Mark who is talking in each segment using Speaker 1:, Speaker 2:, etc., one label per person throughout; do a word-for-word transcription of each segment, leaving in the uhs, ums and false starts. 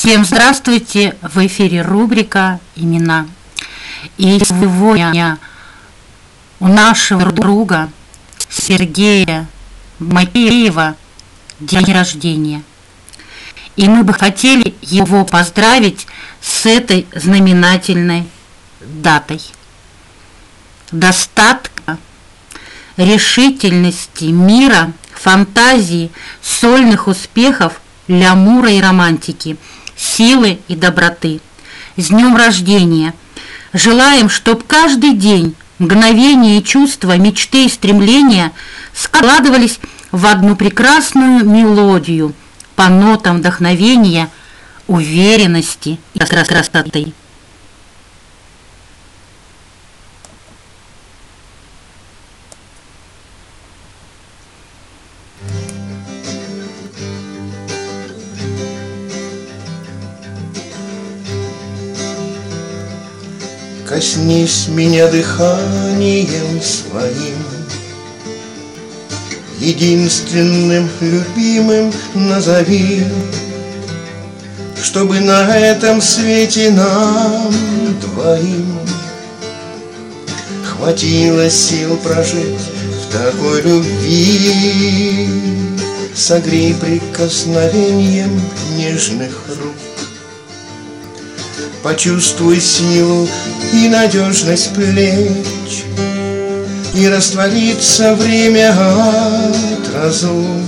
Speaker 1: Всем здравствуйте! В эфире рубрика «Имена». И сегодня у нашего друга Сергея Макеева день рождения. И мы бы хотели его поздравить с этой знаменательной датой. Достатка, решительности, мира, фантазии, сольных успехов, лямура и романтики, силы и доброты. С днем рождения! Желаем, чтоб каждый день мгновения и чувства, мечты и стремления складывались в одну прекрасную мелодию по нотам вдохновения, уверенности и красоты.
Speaker 2: Коснись меня дыханием своим, единственным любимым назови, чтобы на этом свете нам двоим хватило сил прожить в такой любви. Согрей прикосновением нежных рук, почувствуй силу и надежность плеч, и растворится время от разлук.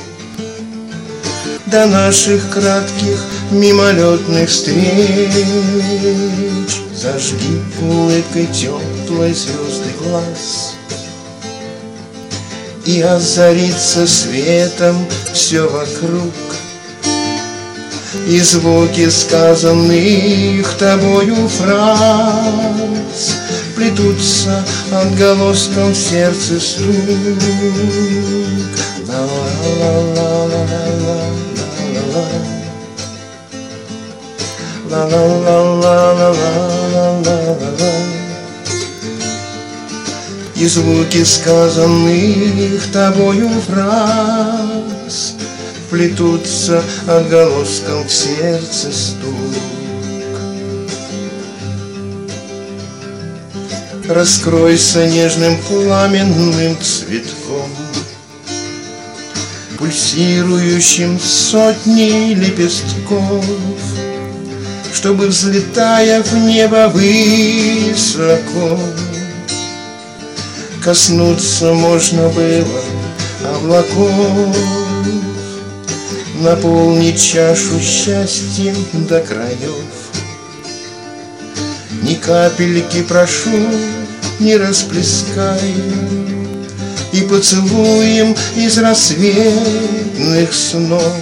Speaker 2: До наших кратких мимолетных встреч зажги улыбкой теплой звезды глаз, и озарится светом все вокруг. И звуки сказанных тобою фраз плетутся отголоском в сердце стук. И звуки сказанных тобою фраз плетутся отголоском в сердце стук. Раскройся нежным пламенным цветком, пульсирующим сотней лепестков, чтобы, взлетая в небо высоко, коснуться можно было облаков. Наполнить чашу счастьем до краев. Ни капельки, прошу, не расплескай, и поцелуем из рассветных снов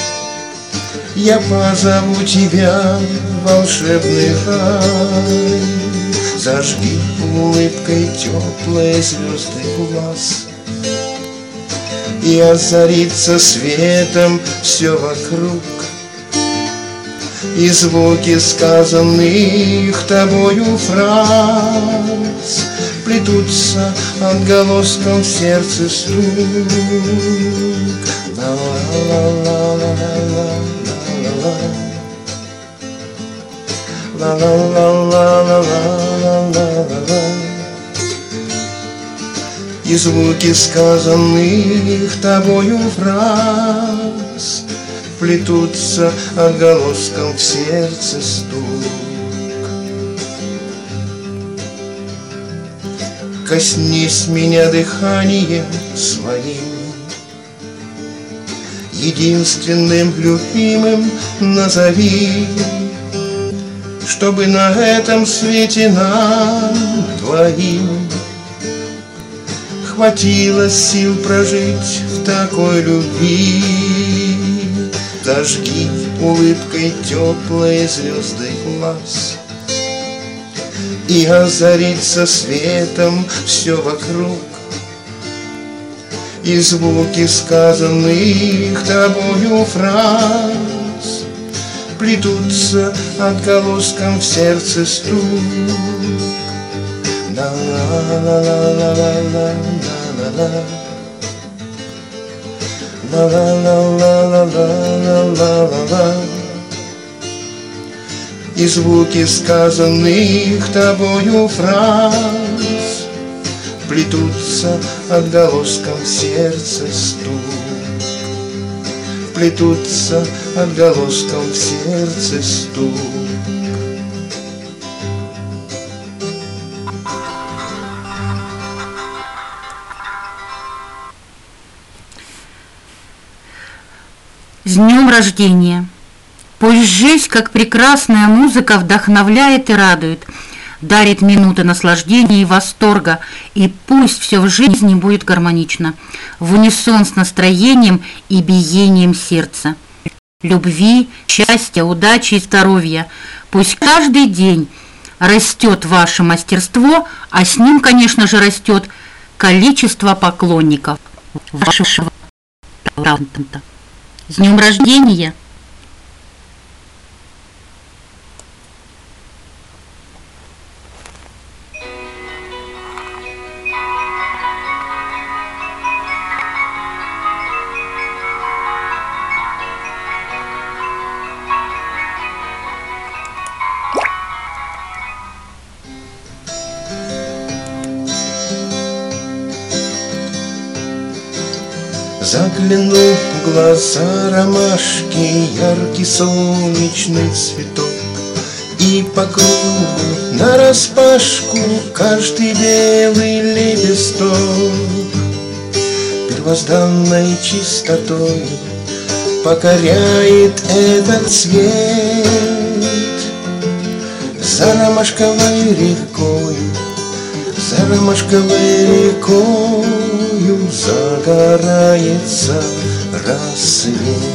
Speaker 2: я позову тебя в волшебный рай. Зажги улыбкой теплые звезды глаз, и озарится светом все вокруг. И звуки сказанных тобою фраз плетутся отголоском в сердце стук. И звуки сказанных тобою фраз плетутся отголоском в сердце стук. Коснись меня дыханием своим, единственным любимым назови, чтобы на этом свете нам двоим хватило сил прожить в такой любви. Зажги улыбкой теплые звезды глаз, и озарится светом все вокруг. И звуки сказанных тобою фраз плетутся отголоском в сердце стук. La-la-la-la-la-la-la-la-la. La la la la la la la la la. и звуки сказанных тобою фраз плетутся отголоском в сердце стук, плетутся отголоском в сердце стук.
Speaker 1: С днем рождения! Пусть жизнь, как прекрасная музыка, вдохновляет и радует, дарит минуты наслаждения и восторга, и пусть все в жизни будет гармонично, в унисон с настроением и биением сердца. Любви, счастья, удачи и здоровья. Пусть каждый день растет ваше мастерство, а с ним, конечно же, растет количество поклонников вашего таланта. С днем рождения!
Speaker 2: Заглянул в глаза ромашки яркий солнечный цветок, и по кругу нараспашку каждый белый лепесток первозданной чистотой покоряет этот свет. За ромашковой рекою, за ромашковой рекою загорается рассвет.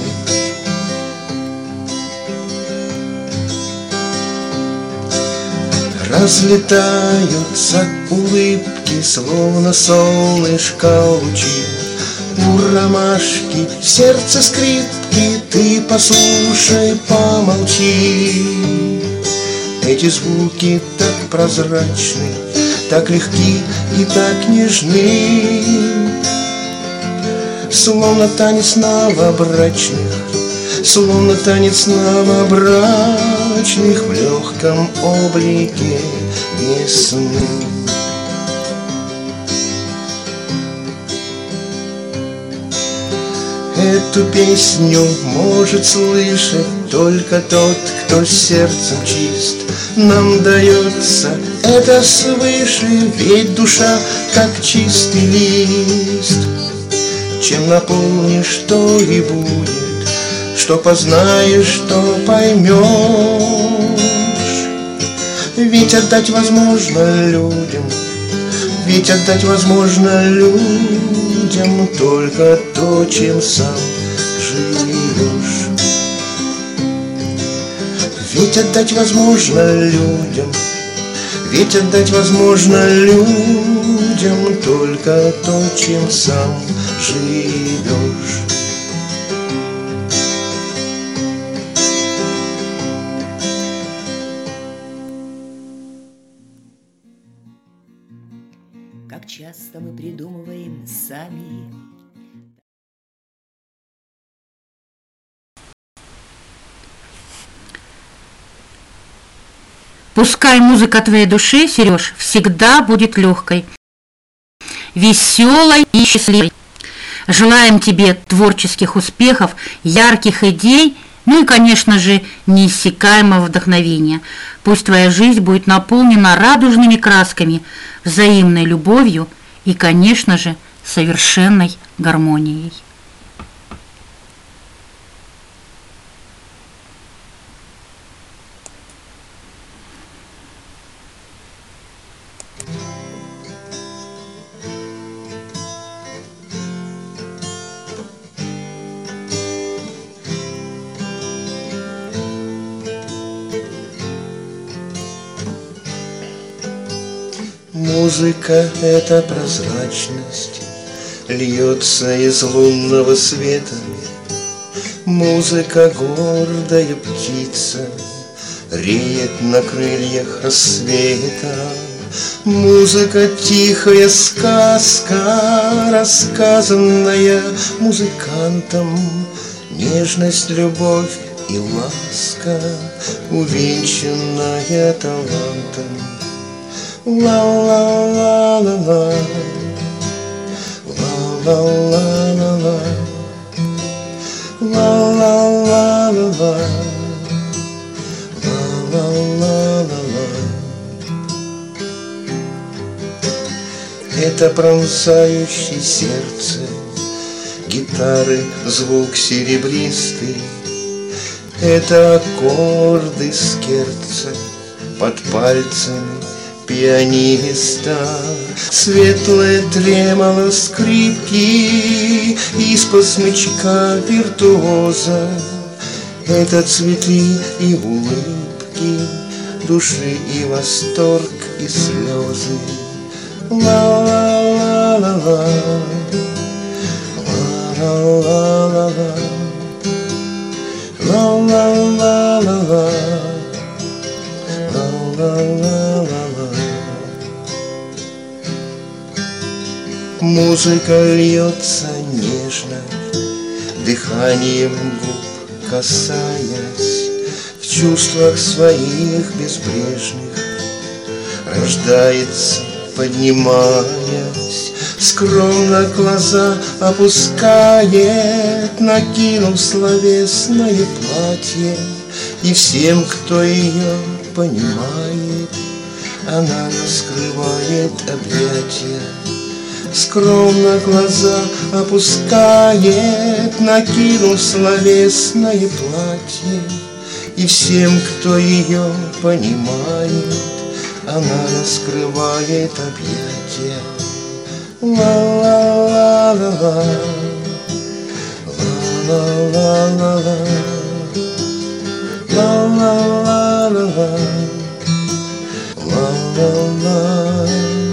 Speaker 2: Разлетаются улыбки, словно солнышко лучи. У ромашки в сердце скрипки, ты послушай, помолчи. Эти звуки так прозрачны, так легки и так нежны, словно танец новобрачных, словно танец новобрачных в легком облике весны. Эту песню может слышать только тот, кто сердцем чист. Нам дается это свыше, ведь душа как чистый лист. Чем наполнишь, то и будет, что познаешь, что поймешь. Ведь отдать возможно людям, ведь отдать возможно людям только то, чем сам живешь. Ведь отдать возможно людям, ведь отдать возможно людям только то, чем сам живешь.
Speaker 3: Как часто мы придумываем сами.
Speaker 1: Пускай музыка твоей души, Сереж, всегда будет легкой, веселой и счастливой. Желаем тебе творческих успехов, ярких идей, ну и, конечно же, неиссякаемого вдохновения. Пусть твоя жизнь будет наполнена радужными красками, взаимной любовью и, конечно же, совершенной гармонией.
Speaker 2: Музыка — это прозрачность, льется из лунного света. Музыка — гордая птица, реет на крыльях рассвета. Музыка — тихая сказка, рассказанная музыкантом. Нежность, любовь и ласка, увенчанная талантом. Ла-ла-ла-ла-ла, ла-ла-ла-ла-ла, ла-ла-ла-ла-ла, ла-ла-ла-ла-ла. Это пронзающий сердце гитары звук серебристый, это аккорды скерца под пальцами пианиста, светлое тремоло скрипки из-под смычка виртуоза. Это цветы и улыбки души и восторг и слезы. Ла-ла-ла-ла-ла, ла-ла-ла-ла-ла, ла-ла-ла-ла-ла, ла-ла-ла-ла-ла. Музыка льется нежно, дыханием губ касаясь, в чувствах своих безбрежных рождается, поднимаясь, скромно глаза опускает, накинув словесное платье, и всем, кто ее понимает, она раскрывает объятия. Скромно глаза опускает, накинув словесное платье, и всем, кто ее понимает, она раскрывает объятия. Ла-ла-ла-ла-ла, ла-ла-ла-ла-ла, ла-ла-ла-ла-ла, ла-ла-ла-ла-ла.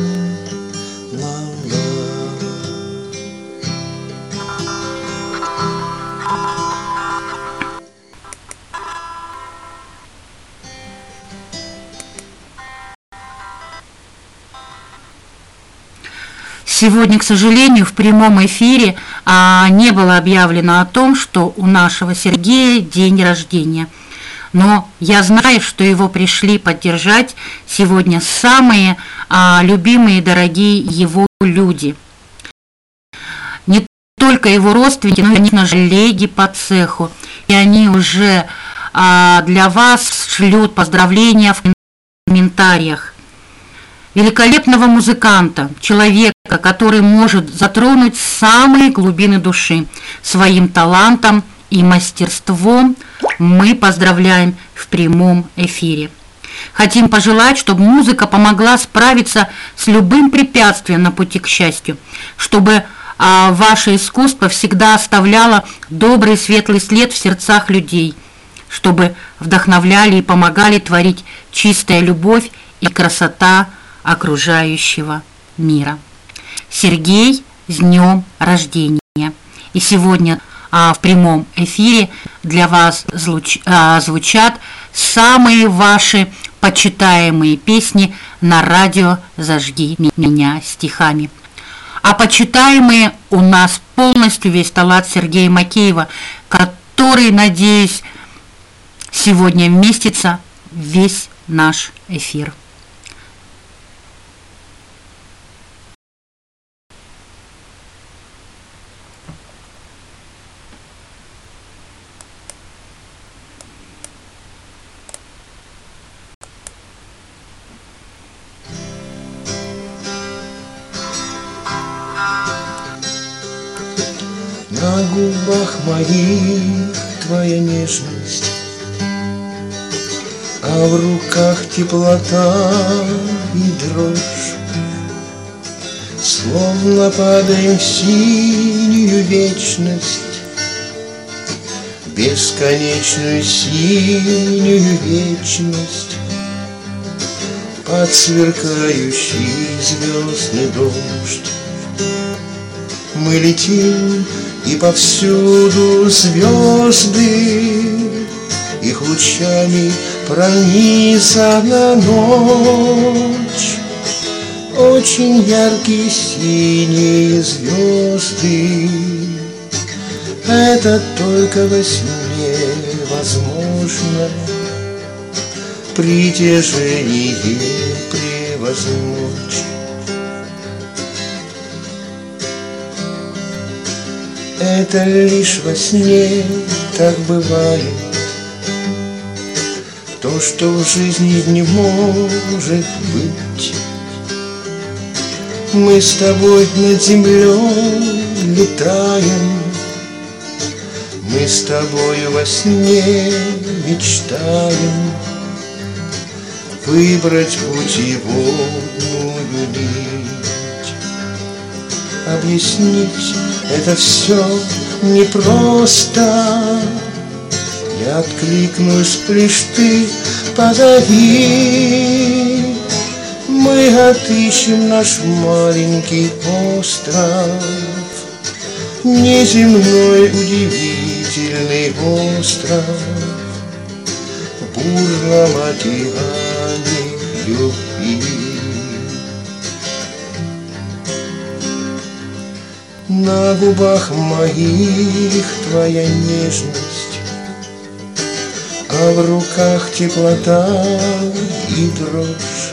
Speaker 1: Сегодня, к сожалению, в прямом эфире а, не было объявлено о том, что у нашего Сергея день рождения. Но я знаю, что его пришли поддержать сегодня самые а, любимые и дорогие его люди. Не только его родственники, но и, конечно же, коллеги по цеху. И они уже а, для вас шлют поздравления в комментариях. Великолепного музыканта, человека, который может затронуть самые глубины души своим талантом и мастерством, мы поздравляем в прямом эфире. Хотим пожелать, чтобы музыка помогла справиться с любым препятствием на пути к счастью, чтобы а, ваше искусство всегда оставляло добрый светлый след в сердцах людей, чтобы вдохновляли и помогали творить чистая любовь и красота окружающего мира. Сергей, с днем рождения! И сегодня а, в прямом эфире для вас звуч, а, звучат самые ваши почитаемые песни на радио «Зажги меня стихами». А почитаемые у нас полностью весь талант Сергея Макеева, который, надеюсь, сегодня вместится в весь наш эфир.
Speaker 2: На губах моих твоя нежность, а в руках теплота и дрожь. Словно падаем в синюю вечность, бесконечную синюю вечность, под сверкающий звездный дождь. Мы летим, и повсюду звезды, их лучами пронизана ночь. Очень яркие синие звезды, это только во сне невозможно притяжение превозмочь. Это лишь во сне так бывает, то, что в жизни не может быть. Мы с тобой над землей летаем, мы с тобой во сне мечтаем выбрать путеводную нить. Объяснить это все непросто, я откликнусь, лишь ты позови. Мы отыщем наш маленький остров, неземной удивительный остров в бурном океане любви. На губах моих твоя нежность, а в руках теплота и дрожь.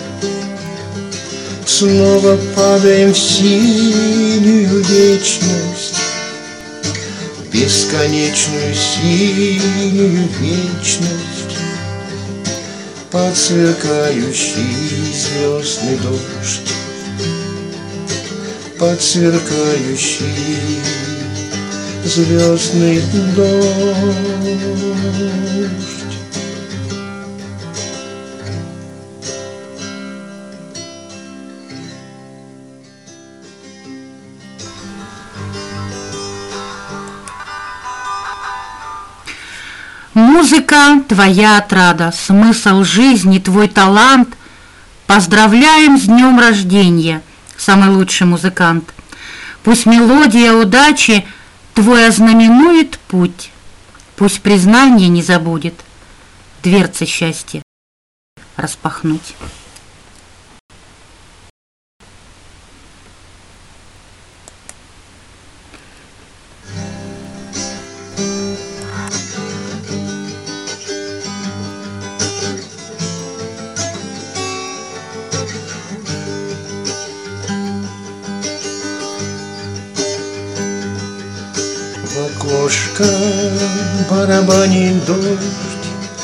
Speaker 2: Снова падаем в синюю вечность, в бесконечную синюю вечность, под сверкающий звездный дождь, под сверкающий звездный дождь.
Speaker 1: Музыка – твоя отрада, смысл жизни, твой талант. Поздравляем с днем рождения, самый лучший музыкант. Пусть мелодия удачи твой ознаменует путь, пусть признание не забудет дверцы счастья распахнуть.
Speaker 2: В окошко барабанит дождь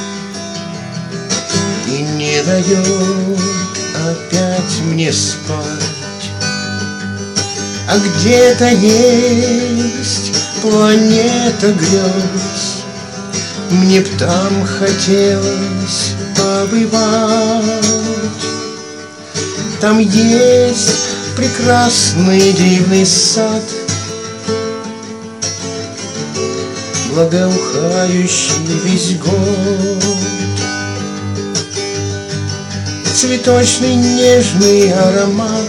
Speaker 2: и не дает опять мне спать. А где-то есть планета грез, мне б там хотелось побывать. Там есть прекрасный дивный сад, благоухающий весь год, цветочный нежный аромат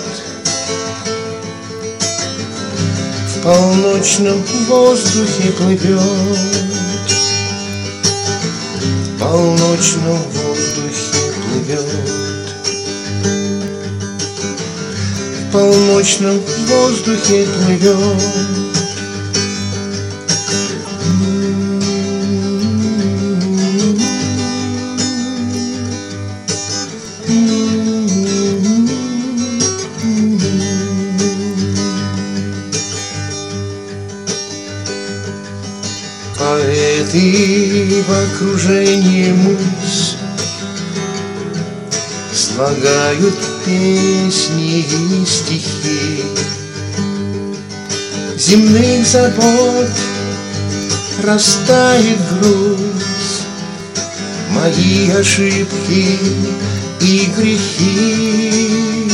Speaker 2: в полночном воздухе плывет, в полночном воздухе плывет, в полночном воздухе плывет. Поэты в окружении муз слагают песни и стихи. Земных забот растает груз, мои ошибки и грехи.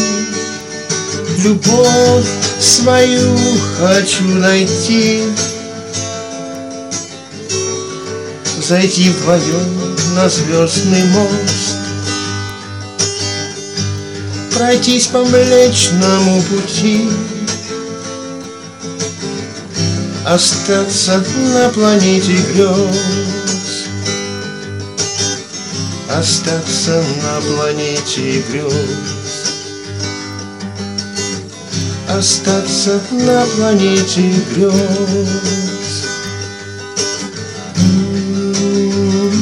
Speaker 2: Любовь свою хочу найти, зайти вдвоем на звездный мост, пройтись по Млечному пути, остаться на планете грез, остаться на планете грез, остаться на планете грез. Mm-hmm.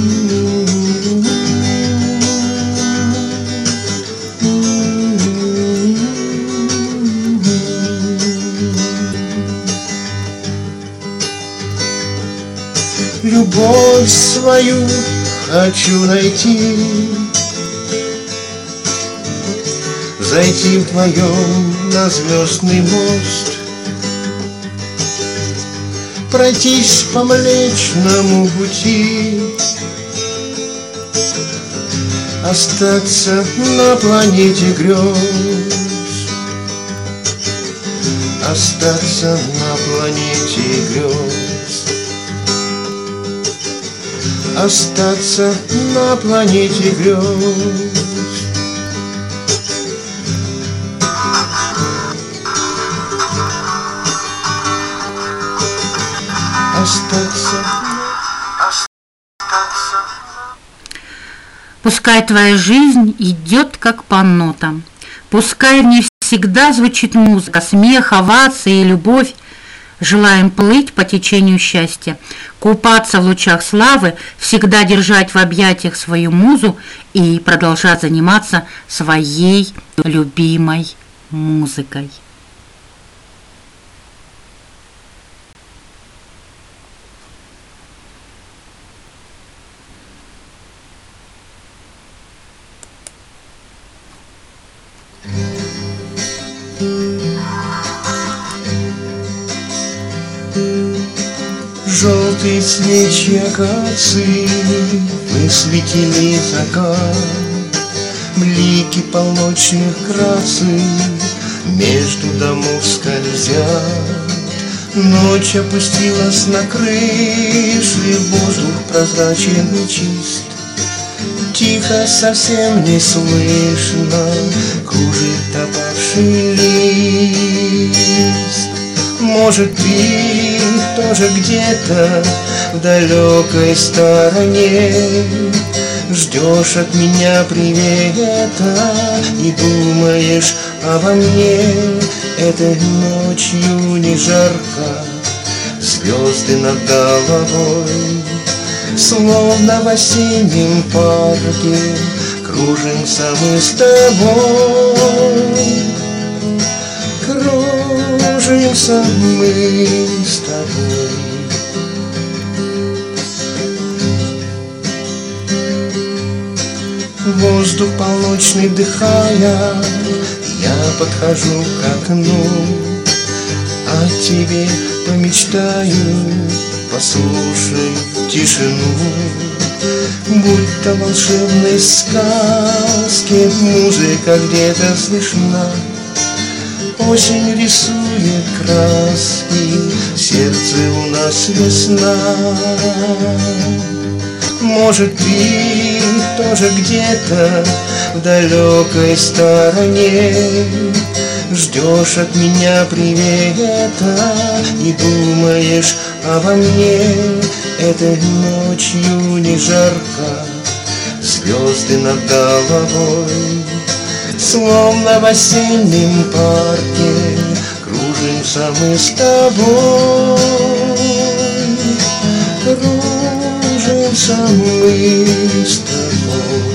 Speaker 2: любовь свою хочу найти, зайти вдвоем на звездный мост, пройтись по Млечному пути, остаться на планете грез, остаться на планете грез, остаться на планете грез. Остаться, остаться.
Speaker 1: Пускай твоя жизнь идет как по нотам, пускай в ней всегда звучит музыка, смех, овации и любовь. Желаем плыть по течению счастья, купаться в лучах славы, всегда держать в объятиях свою музу и продолжать заниматься своей любимой музыкой.
Speaker 2: Желтые свечи акации высветили закат, блики полночных граций между домов скользят. Ночь опустилась на крыши, воздух прозрачен и чист. Тихо, совсем не слышно, кружит опавший лист. Может, ты тоже где-то в далекой стороне ждешь от меня привета и думаешь обо мне. Этой ночью не жарко, звезды над головой, словно в осеннем парке кружимся мы с тобой. Кружимся мы с тобой. Воздух полночный вдыхая, я подхожу к окну, о тебе помечтаю, послушай тишину. Будто в волшебной сказке музыка где-то слышна. Осень рисует краски, в сердце у нас весна. Может, ты тоже где-то в далекой стороне ждешь от меня привета и думаешь обо мне. Этой ночью не жарко, звезды над головой, словно в осеннем парке кружимся мы с тобой. Кружимся мы с тобой.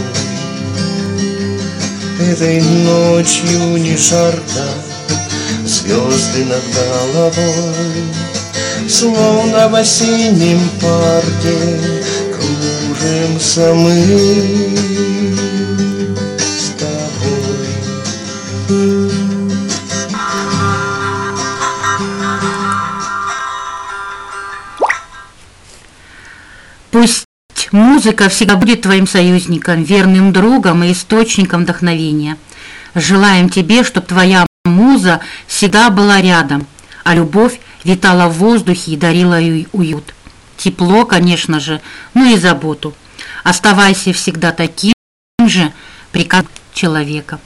Speaker 2: Этой ночью не жарко, звезды над головой, словно в осеннем парке кружимся мы.
Speaker 1: Пусть музыка всегда будет твоим союзником, верным другом и источником вдохновения. Желаем тебе, чтобы твоя муза всегда была рядом, а любовь витала в воздухе и дарила ей уют. Тепло, конечно же, ну и заботу. Оставайся всегда таким же прекрасным человеком.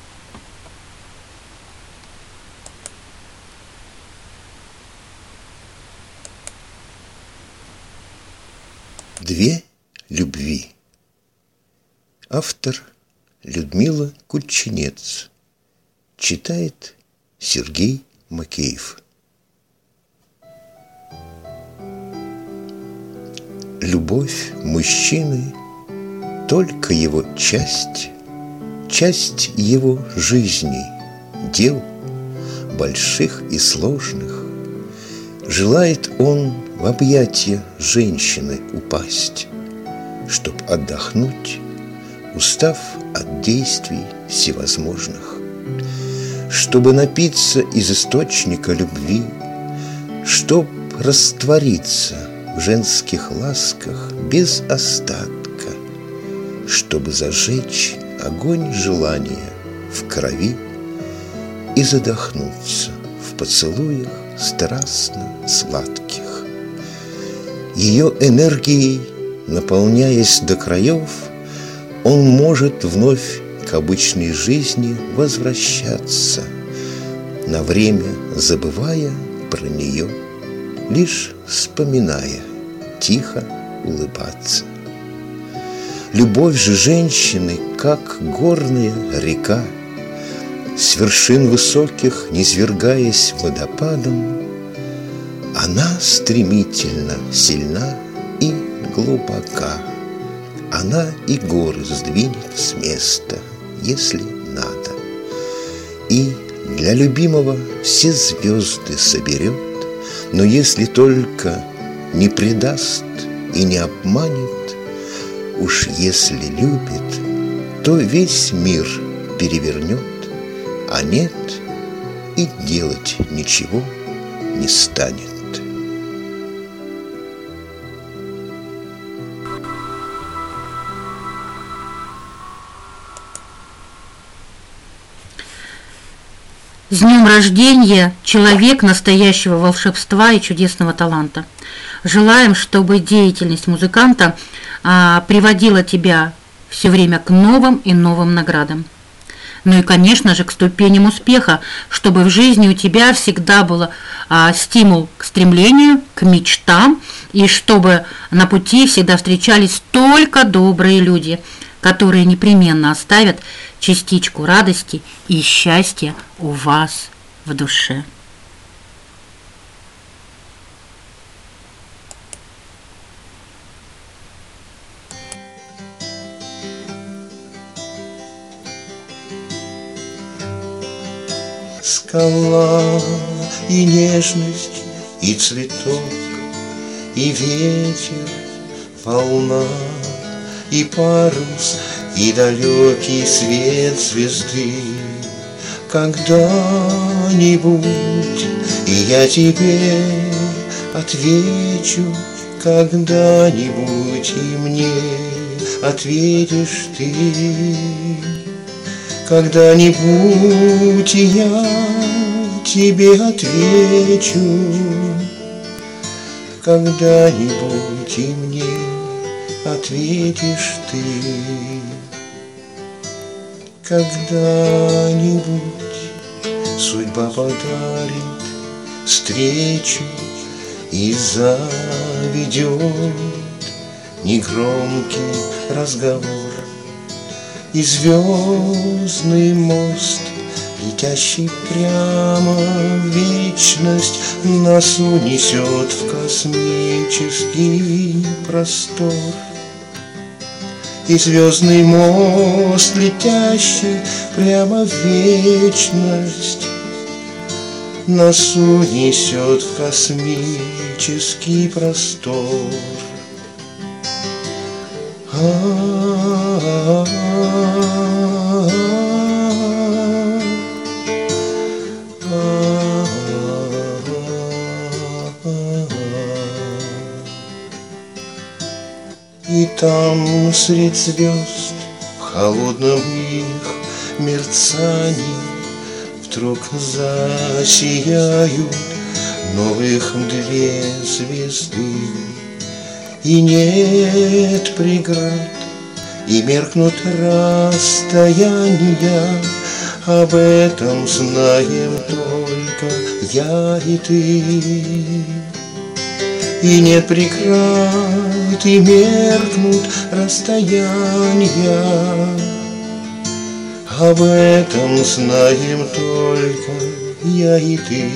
Speaker 2: Две любви. Автор Людмила Кульчинец. Читает Сергей Макеев. Любовь мужчины — только его часть, часть его жизни, дел больших и сложных. Желает он в объятия женщины упасть, чтоб отдохнуть, устав от действий всевозможных, чтобы напиться из источника любви, чтоб раствориться в женских ласках без остатка, чтобы зажечь огонь желания в крови и задохнуться в поцелуях страстно сладких. Ее энергией, наполняясь до краев, он может вновь к обычной жизни возвращаться, на время забывая про нее, лишь вспоминая, тихо улыбаться. Любовь же женщины, как горная река, с вершин высоких низвергаясь водопадом, она стремительно сильна и глубока. Она и горы сдвинет с места, если надо, и для любимого все звезды соберет, но если только не предаст и не обманет, уж если любит, то весь мир перевернет, а нет, и делать ничего не станет.
Speaker 1: С днем рождения, человек настоящего волшебства и чудесного таланта. Желаем, чтобы деятельность музыканта а, приводила тебя все время к новым и новым наградам. Ну и, конечно же, к ступеням успеха, чтобы в жизни у тебя всегда был а, стимул к стремлению, к мечтам, и чтобы на пути всегда встречались только добрые люди, которые непременно оставят частичку радости и счастья у вас в душе.
Speaker 2: Скала и нежность, и цветок, и ветер, волна, и парус, и далекий свет звезды. Когда-нибудь и я тебе отвечу, когда-нибудь и мне ответишь ты. Когда-нибудь и я тебе отвечу, когда-нибудь и мне ответишь ты. Когда-нибудь судьба подарит встречу и заведет негромкий разговор, и звездный мост, летящий прямо в вечность, нас унесет в космический простор. И звездный мост, летящий прямо в вечность, нас унесет в космический простор. И там средь звезд в холодном их мерцании вдруг засияют новых две звезды. И нет преград, и меркнут расстояния, об этом знаем только я и ты. И нет преград, и меркнут расстояния, об этом знаем только я и ты.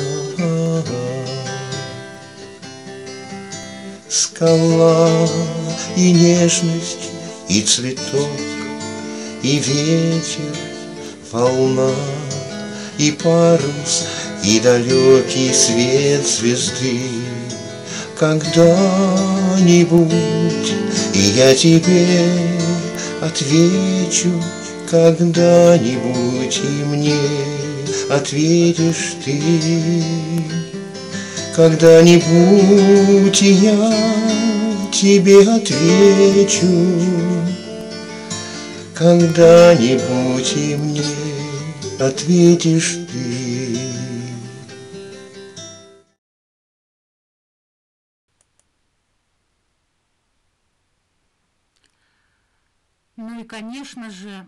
Speaker 2: Скала и нежность, и цветок, и ветер, волна, и парус, и далекий свет звезды. Когда-нибудь и я тебе отвечу, когда-нибудь и мне ответишь ты. Когда-нибудь и я тебе отвечу, когда-нибудь и мне ответишь ты.
Speaker 1: Ну и, конечно же,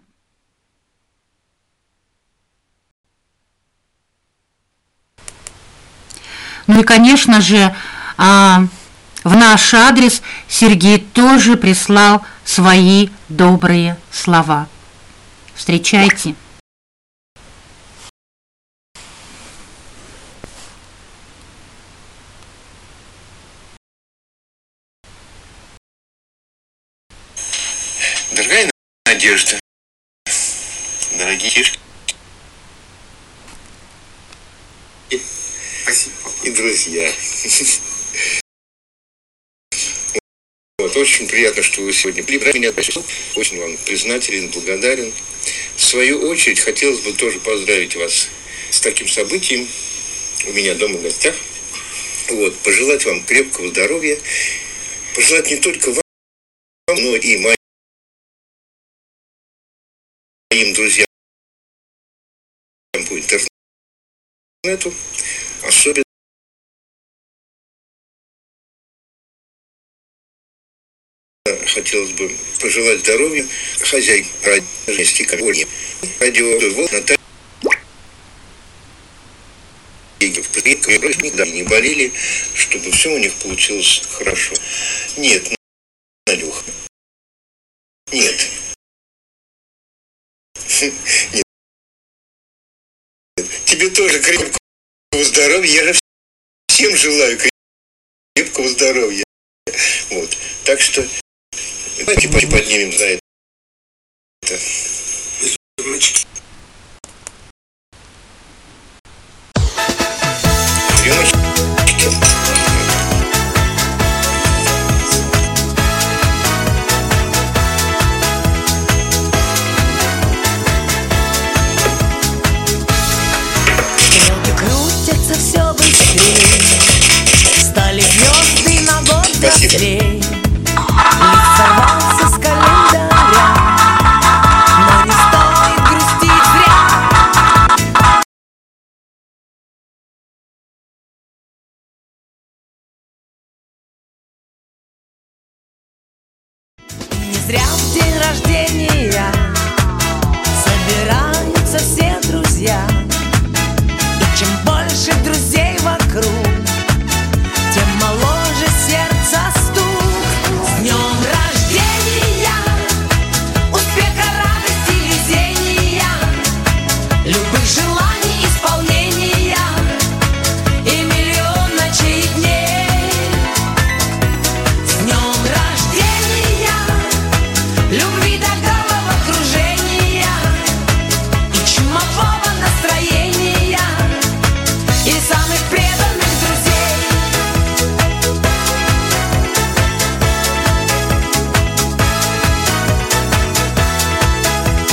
Speaker 1: ну и, конечно же, а, в наш адрес Сергей тоже прислал свои добрые слова. Встречайте.
Speaker 4: Дорогая Надежда, дорогие тишки и, и друзья. Вот, очень приятно, что вы сегодня прибрали меня. Очень вам признателен, благодарен. В свою очередь, хотелось бы тоже поздравить вас с таким событием у меня дома в гостях. Вот, пожелать вам крепкого здоровья. Пожелать не только вам, но и моим моим друзьям по интернету, особенно хотелось бы пожелать здоровья хозяйке радио радио Наталье, никогда не болели, чтобы все у них получилось хорошо. Нет, Надюх, нет. Нет. Тебе тоже крепкого здоровья. Я же всем желаю крепкого здоровья. Вот. Так что давайте поднимем за это. Рюмочки.
Speaker 3: Все быстрее, стали звезды на год быстрее. Лист сорвался с календаря, но не стоит грустить зря. Не зря в день рождения